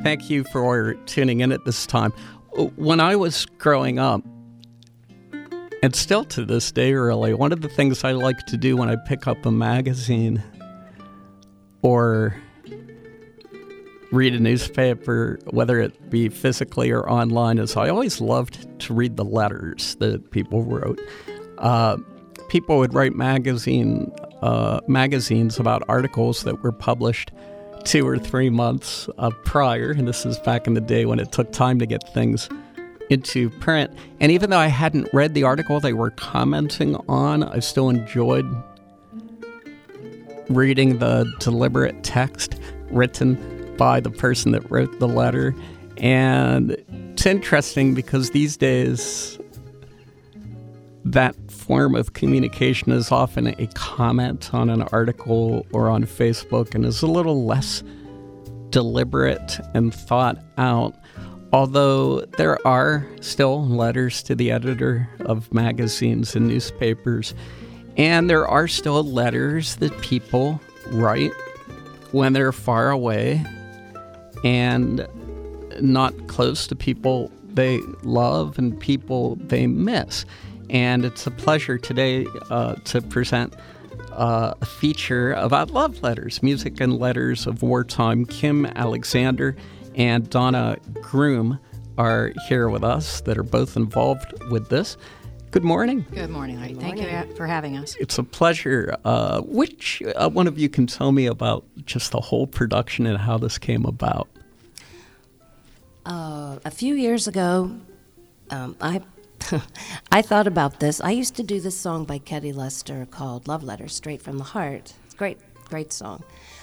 Thank you for tuning in at this time. When I was growing up, and still to this day really, one of the things I like to do when I pick up a magazine or read a newspaper, whether it be physically or online, is I always loved to read the letters that people wrote. People would write magazines about articles that were published 2 or 3 months prior, and this is back in the day when it took time to get things into print. And even though I hadn't read the article they were commenting on, I still enjoyed reading the deliberate text written by the person that wrote the letter. And it's interesting because these days that form of communication is often a comment on an article or on Facebook and is a little less deliberate and thought out. Although there are still letters to the editor of magazines and newspapers, and there are still letters that people write when they're far away and not close to people they love and people they miss. And it's a pleasure today to present a feature about love letters, music and letters of wartime. Kim Alexander and Donna Groom are here with us that are both involved with this. Good morning. Good morning, Heidi. Thank you for having us. It's a pleasure. Which one of you can tell me about just the whole production and how this came about? A few years ago, I thought about this. I used to do this song by Ketty Lester called Love Letters, Straight from the Heart. It's a great song.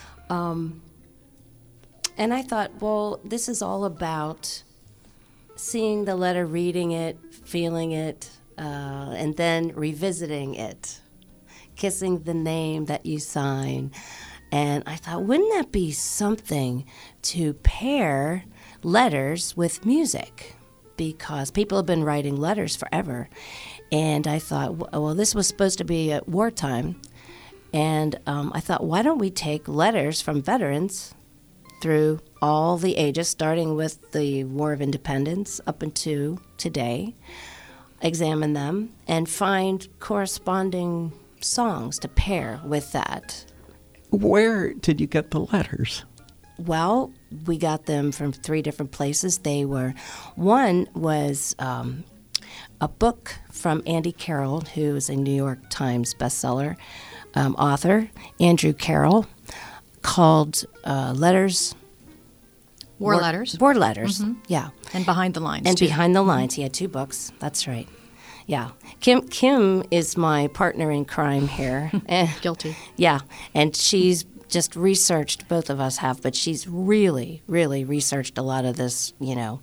And I thought, well, this is all about seeing the letter, reading it, feeling it, and then revisiting it, kissing the name that you sign. And I thought, wouldn't that be something to pair letters with music? Because people have been writing letters forever. And I thought, well, this was supposed to be at wartime. And I thought, why don't we take letters from veterans through all the ages, starting with the War of Independence up into today, examine them, and find corresponding songs to pair with that. Where did you get the letters? Well, we got them from 3 different places. One was a book from Andy Carroll, who is a New York Times bestseller author, Andrew Carroll, called Letters. War Letters. War Letters, yeah. And Behind the Lines, And too. Behind the Lines. He had 2 books. That's right. Yeah. Kim is my partner in crime here. Guilty. Yeah. And she's just researched, both of us have, but she's really, really researched a lot of this,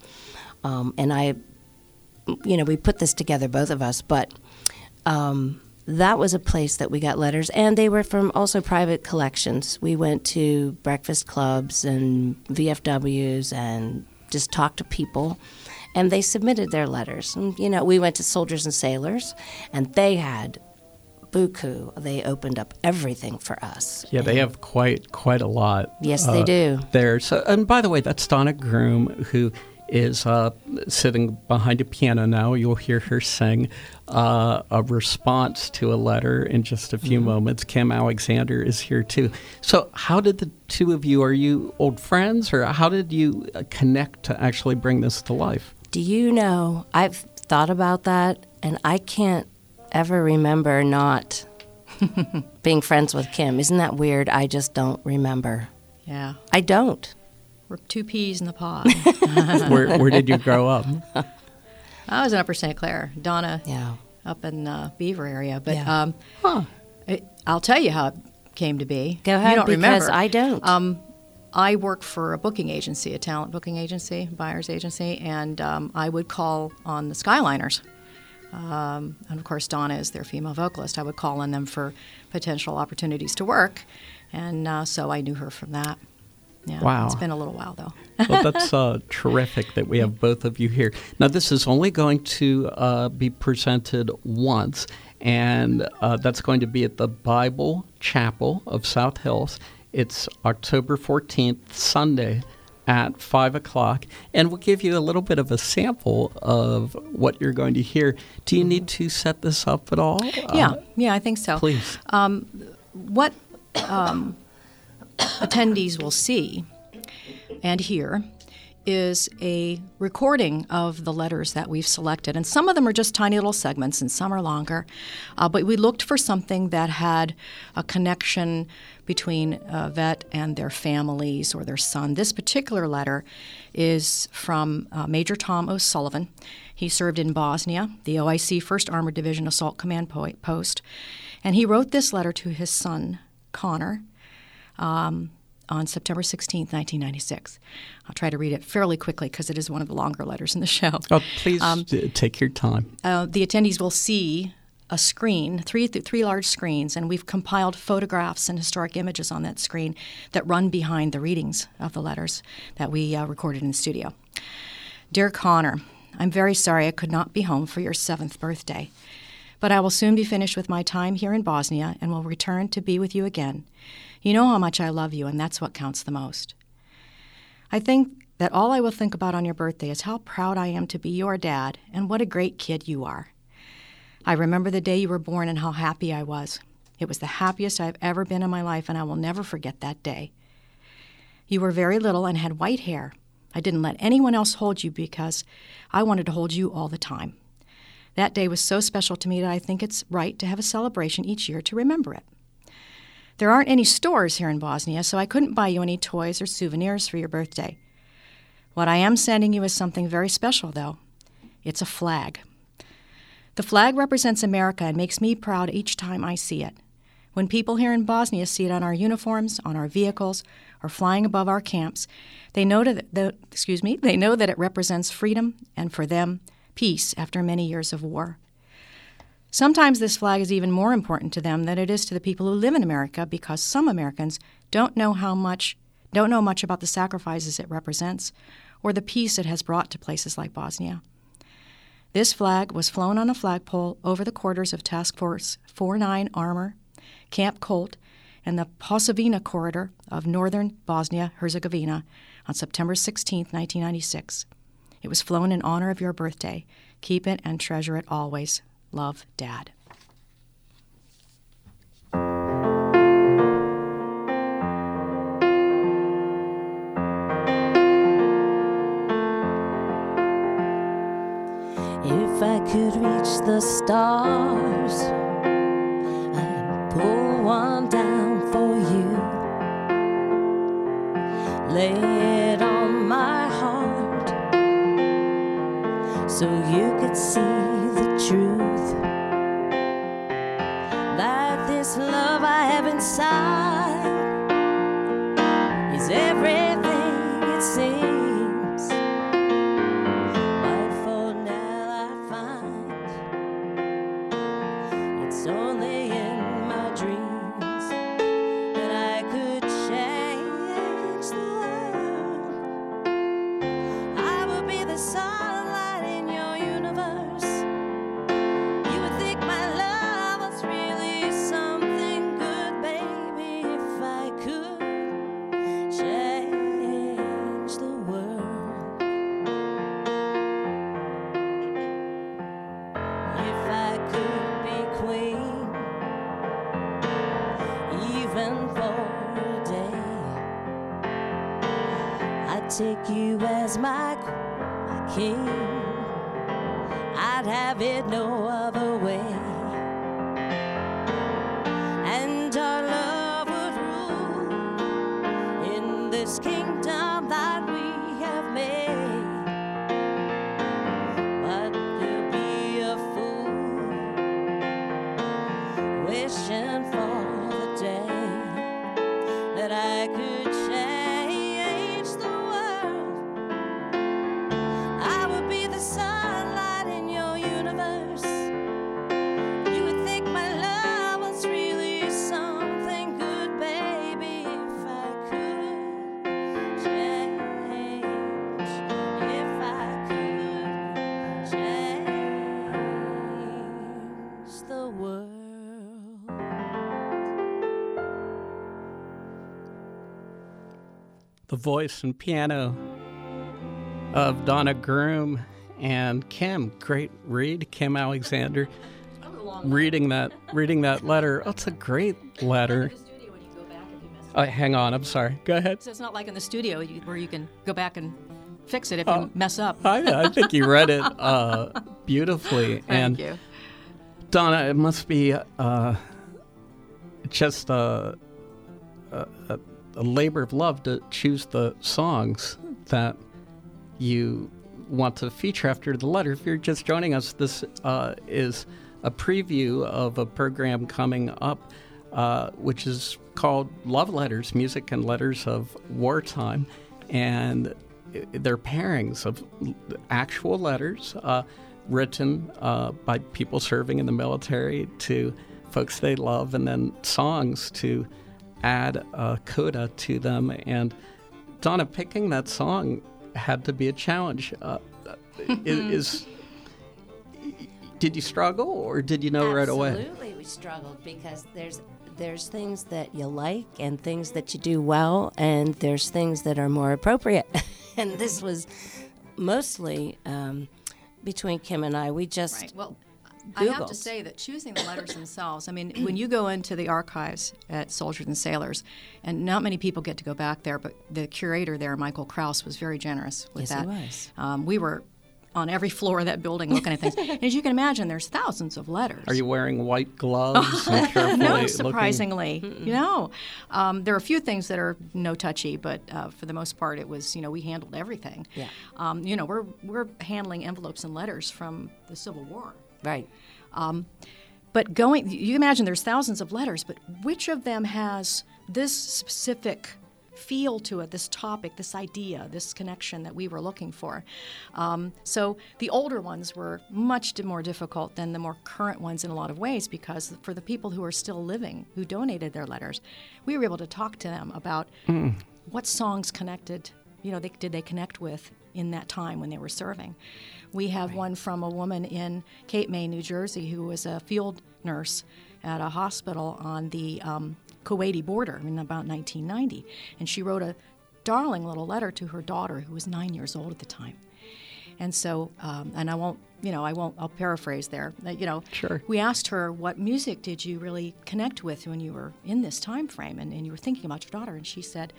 and we put this together, both of us, but that was a place that we got letters, and they were from also private collections. We went to breakfast clubs and VFWs and just talked to people, and they submitted their letters. And, we went to Soldiers and Sailors, and they had buku. They opened up everything for us. Yeah, they have quite a lot. Yes, they do. There. So, and by the way, that's Donna Groom, who is sitting behind a piano now. You'll hear her sing a response to a letter in just a few moments. Kim Alexander is here too. So how did the two of you, are you old friends, or how did you connect to actually bring this to life? Do you know, I've thought about that, and I can't ever remember not being friends with Kim. Isn't that weird? I just don't remember. Yeah. I don't. We're 2 peas in the pod. Where did you grow up? I was in Upper St. Clair. Donna, Yeah. up in Beaver area. But Yeah. I'll tell you how it came to be. Go ahead, You don't because remember. I don't. I work for a booking agency, a talent booking agency, buyer's agency, and I would call on the Skyliners. And of course, Donna is their female vocalist. I would call on them for potential opportunities to work, and so I knew her from that. Yeah, Wow. It's been a little while, though. Well, that's terrific that we have both of you here. Now, this is only going to be presented once, and that's going to be at the Bible Chapel of South Hills. It's October 14th, Sunday, at 5 o'clock, and we'll give you a little bit of a sample of what you're going to hear. Do you need to set this up at all? Yeah, I think so. Please. What attendees will see and hear is a recording of the letters that we've selected. And some of them are just tiny little segments and some are longer. But we looked for something that had a connection between vet and their families or their son. This particular letter is from Major Tom O'Sullivan. He served in Bosnia, the OIC 1st Armored Division Assault Command Post. And he wrote this letter to his son, Connor, on September 16th, 1996. I'll try to read it fairly quickly because it is one of the longer letters in the show. Oh, please take your time. The attendees will see a screen, three large screens, and we've compiled photographs and historic images on that screen that run behind the readings of the letters that we recorded in the studio. Dear Connor, I'm very sorry I could not be home for your 7th birthday, but I will soon be finished with my time here in Bosnia and will return to be with you again. You know how much I love you, and that's what counts the most. I think that all I will think about on your birthday is how proud I am to be your dad and what a great kid you are. I remember the day you were born and how happy I was. It was the happiest I've ever been in my life, and I will never forget that day. You were very little and had white hair. I didn't let anyone else hold you because I wanted to hold you all the time. That day was so special to me that I think it's right to have a celebration each year to remember it. There aren't any stores here in Bosnia, so I couldn't buy you any toys or souvenirs for your birthday. What I am sending you is something very special, though. It's a flag. The flag represents America and makes me proud each time I see it. When people here in Bosnia see it on our uniforms, on our vehicles, or flying above our camps, they know that it represents freedom and, for them, peace after many years of war. Sometimes this flag is even more important to them than it is to the people who live in America because some Americans don't know much about the sacrifices it represents or the peace it has brought to places like Bosnia. This flag was flown on a flagpole over the quarters of Task Force 49 Armor, Camp Colt, and the Posavina corridor of northern Bosnia-Herzegovina on September 16, 1996. It was flown in honor of your birthday. Keep it and treasure it always. Love, Dad. If I could reach the stars, I'd pull one down for you. Lay it on my heart so you could see the truth. That this love I have inside is everything it seems. But for now I find it's only in my dreams that I could change the world. I will be the sunlight in your universe. You would think my love was really something good, baby, if I could change the world. If I could be queen, even for a day, I'd take you as my king. I'd have it no other way. And our love would rule in this kingdom that we have made. But you'll be a fool wishing for the day that I could change the world. I would be the sunlight in your universe. You would think my love was really something good, baby, if I could change. If I could change the world. 「 The voice and piano of Donna Groom and Kim. Great read, Kim Alexander. Reading that letter. Oh, it's a great letter. Hang on, I'm sorry. Go ahead. So it's not like in the studio where you can go back and fix it if you mess up. I think you read it beautifully. Thank you. Donna, it must be just a labor of love to choose the songs that you want to feature after the letter. If you're just joining us, this is a preview of a program coming up, which is called Love Letters, Music and Letters of Wartime. And they're pairings of actual letters written by people serving in the military to folks they love, and then songs to add a coda to them. And Donna, picking that song had to be a challenge. Did you struggle, or did you know right away? Absolutely, we struggled because there's things that you like and things that you do well, and there's things that are more appropriate. And this was mostly between Kim and I. We just Right. Well, Googled. I have to say that choosing the letters themselves, I mean, when you go into the archives at Soldiers and Sailors, and not many people get to go back there, but the curator there, Michael Krause, was very generous with Yes, that. he was. We were on every floor of that building looking at things. And as you can imagine, there's thousands of letters. Are you wearing white gloves and carefully No, looking? surprisingly. No. There are a few things that are no touchy, but for the most part, it was, we handled everything. Yeah. We're handling envelopes and letters from the Civil War. Right. But you imagine there's thousands of letters, but which of them has this specific feel to it, this topic, this idea, this connection that we were looking for? So the older ones were much more difficult than the more current ones in a lot of ways, because for the people who are still living, who donated their letters, we were able to talk to them about what songs connected, did they connect with in that time when they were serving. We have one from a woman in Cape May, New Jersey, who was a field nurse at a hospital on the Kuwaiti border in about 1990. And she wrote a darling little letter to her daughter, who was 9 years old at the time. And so, I'll paraphrase there. Sure. We asked her, what music did you really connect with when you were in this time frame and you were thinking about your daughter? And she said,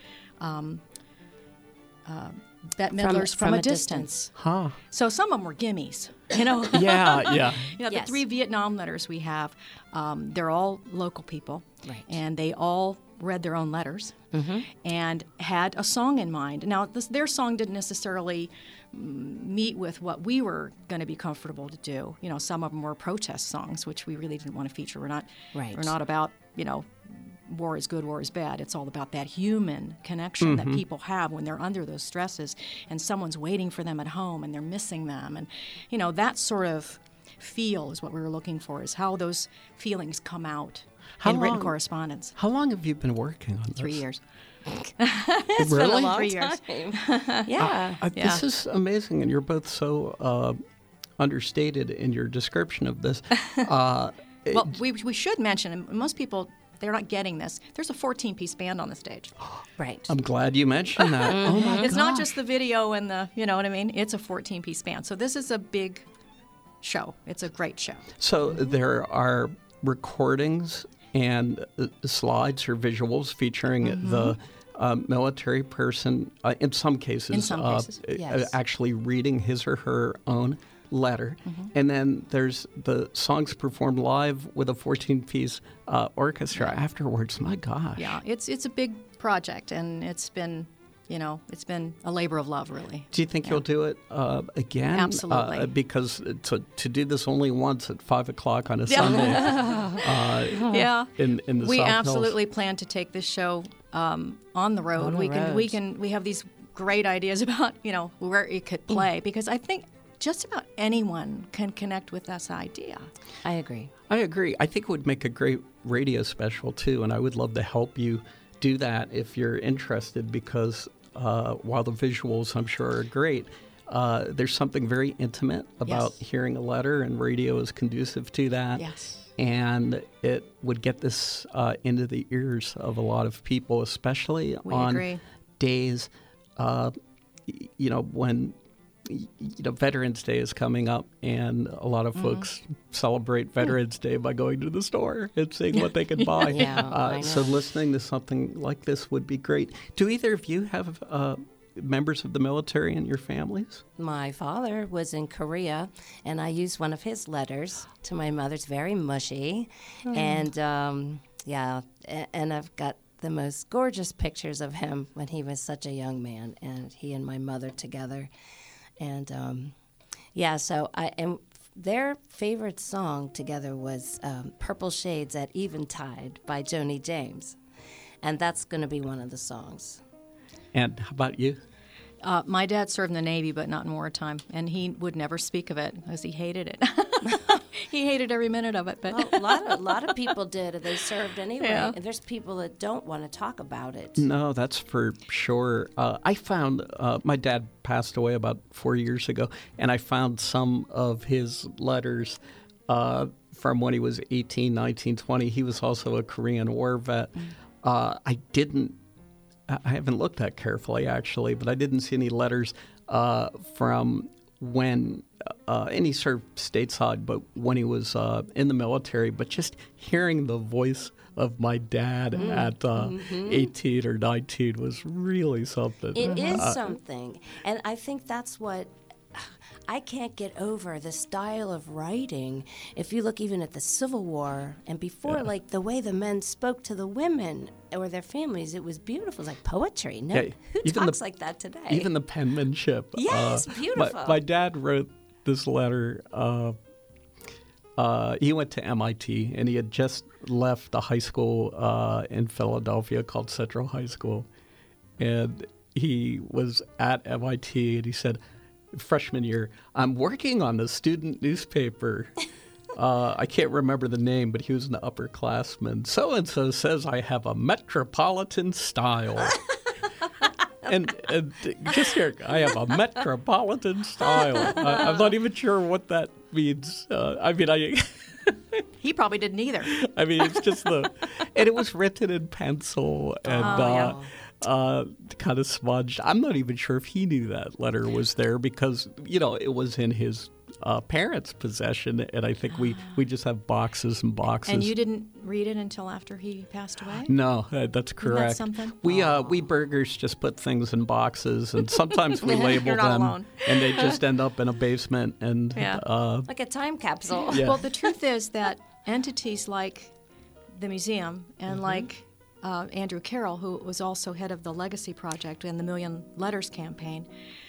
Bette Midler's From a Distance. Huh. So some of them were gimmies, Yeah. The Yes. 3 Vietnam letters we have, they're all local people. Right. And they all read their own letters and had a song in mind. Now, their song didn't necessarily meet with what we were going to be comfortable to do. Some of them were protest songs, which we really didn't want to feature. We're not about, war is good, war is bad. It's all about that human connection that people have when they're under those stresses and someone's waiting for them at home and they're missing them. And, that sort of feel is what we were looking for, is how those feelings come out in written correspondence. How long have you been working on this? 3 years. It's Really? been a long 3 years. time. Yeah. This is amazing, and you're both so understated in your description of this. Well, we should mention, and most people, they're not getting this, there's a 14-piece band on the stage. Right. I'm glad you mentioned that. Oh my It's not gosh. just the video and the, you know what I mean? It's a 14-piece band. So this is a big show. It's a great show. So there are recordings and slides or visuals featuring the military person, in some cases, yes. actually reading his or her own letter. And then there's the songs performed live with a 14-piece orchestra afterwards. My gosh. Yeah, it's a big project, and it's been a labor of love, really. Do you think you'll do it again? Absolutely. Because to do this only once at 5 o'clock on a Sunday Yeah. in the We South absolutely plan to take this show on the road. On the We have these great ideas about where it could play, because I think just about anyone can connect with this idea. I agree. I agree. I think it would make a great radio special too, and I would love to help you do that if you're interested, because while the visuals I'm sure are great, there's something very intimate about hearing a letter, and radio is conducive to that. Yes. And it would get this into the ears of a lot of people, especially We on agree. days, when Veterans Day is coming up, and a lot of folks celebrate Veterans Day by going to the store and seeing what they can buy. So listening to something like this would be great. Do either of you have members of the military in your families? My father was in Korea, and I used one of his letters to my mother. It's very mushy. And, and I've got the most gorgeous pictures of him when he was such a young man, and he and my mother together. And, and their favorite song together was Purple Shades at Eventide by Joni James. And that's going to be one of the songs. And how about you? My dad served in the Navy, but not in wartime, and he would never speak of it because he hated it. He hated every minute of it. But a lot of people did. They served anyway. Yeah. And there's people that don't want to talk about it. No, that's for sure. I found my dad passed away about 4 years ago, and I found some of his letters from when he was 18, 19, 20. He was also a Korean War vet. I haven't looked that carefully, actually, but I didn't see any letters from when, and he served stateside, but when he was in the military. But just hearing the voice of my dad at 18 or 19 was really something. It is something. And I think that's what I can't get over, the style of writing. If you look even at the Civil War and before, like the way the men spoke to the women or their families, it was beautiful. It was like poetry. Who talks like that today? Even the penmanship. Yes, beautiful. My dad wrote this letter. He went to MIT, and he had just left a high school in Philadelphia called Central High School. And he was at MIT, and he said, freshman year, I'm working on the student newspaper. I can't remember the name, but he was an upperclassman. So-and-so says I have a metropolitan style. and just here, I have a metropolitan style. I'm not even sure what that means. he probably didn't either. I mean, it's just and it was written in pencil and kind of smudged. I'm not even sure if he knew that letter was there because, it was in his parents' possession, and I think we just have boxes and boxes. And you didn't read it until after he passed away? No, that's correct. Isn't that something? We burgers just put things in boxes, and sometimes we label You're not them, alone. and they just end up in a basement. And like a time capsule. Yeah. Well, the truth is that entities like the museum and like Andrew Carroll, who was also head of the Legacy Project and the Million Letters campaign,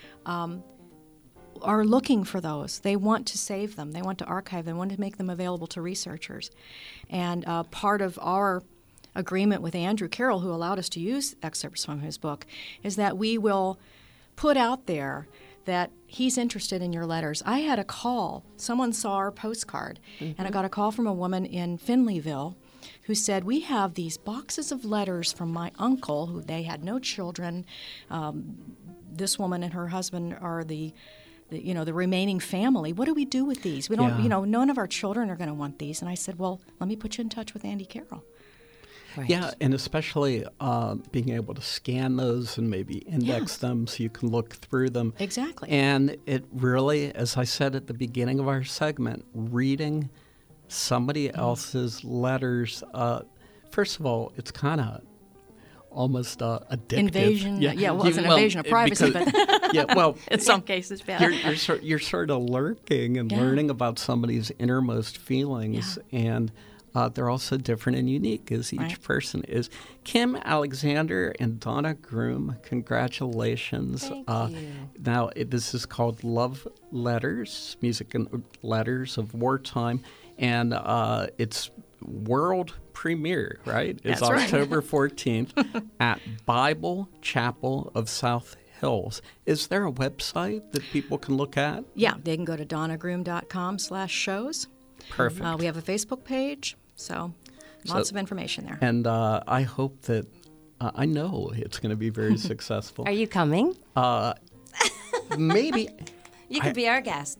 are looking for those. They want to save them. They want to archive them. They want to make them available to researchers. And part of our agreement with Andrew Carroll, who allowed us to use excerpts from his book, is that we will put out there that he's interested in your letters. I had a call. Someone saw our postcard, and I got a call from a woman in Finleyville who said, we have these boxes of letters from my uncle, who they had no children. This woman and her husband are the remaining family. What do we do with these? We don't, none of our children are going to want these. And I said, well, let me put you in touch with Andy Carroll. Right. Yeah, and especially being able to scan those and maybe index them so you can look through them. Exactly. And it really, as I said at the beginning of our segment, reading somebody else's letters, first of all, it's kind of almost addictive. Invasion. It's an invasion of privacy, but in some cases, you're sort of lurking and learning about somebody's innermost feelings, and they're also different and unique as each person is. Kim Alexander and Donna Groom, congratulations. Thank you. Now, this is called Love Letters, Music and Letters of Wartime, and it's world premiere, right? It's October 14th at Bible Chapel of South Hills. Is there a website that people can look at? Yeah, they can go to donnagroom.com/shows. Perfect. We have a Facebook page, so lots of information there. And I hope that, I know it's going to be very successful. Are you coming? Maybe. You could be our guest.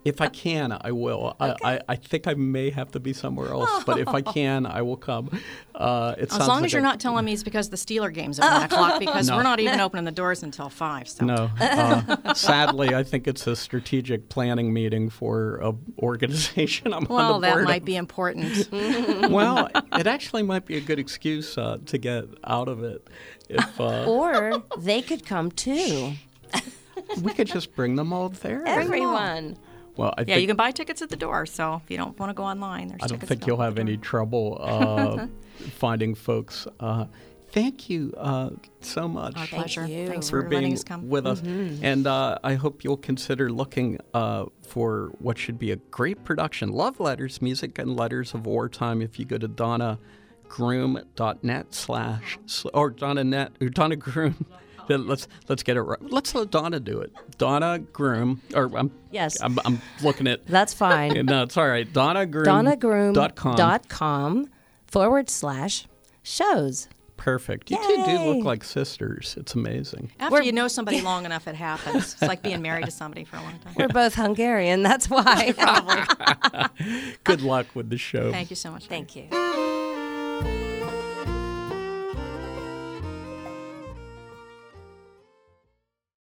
If I can, I will. Okay. I think I may have to be somewhere else, but if I can, I will come. As long as you're not telling me it's because the Steeler game's at 1 o'clock, because we're not even opening the doors until 5. So. No. Sadly, I think it's a strategic planning meeting for an organization I'm on the board Well, that might be important. Well, it actually might be a good excuse to get out of it. If, or they could come too. We could just bring them all there. Everyone. Well, I yeah, think, you can buy tickets at the door, so if you don't want to go online, there's I don't tickets think you'll have any trouble finding folks. Thank you so much. Our pleasure. you. Thanks for for letting being us come. with us. And I hope you'll consider looking for what should be a great production. Love Letters, Music and Letters of Wartime. If you go to donnagroom.net or Donna Groom. Let's get it right. Let's let Donna do it. Donna Groom, or Yes. I'm looking at. That's fine. No, it's all right. DonnaGroom.com/shows. Perfect. You two do Yay. look like sisters. It's amazing. After you know somebody long enough, it happens. It's like being married to somebody for a long time. We're both Hungarian. That's why. Probably. Good luck with the show. Thank you so much. Thank you.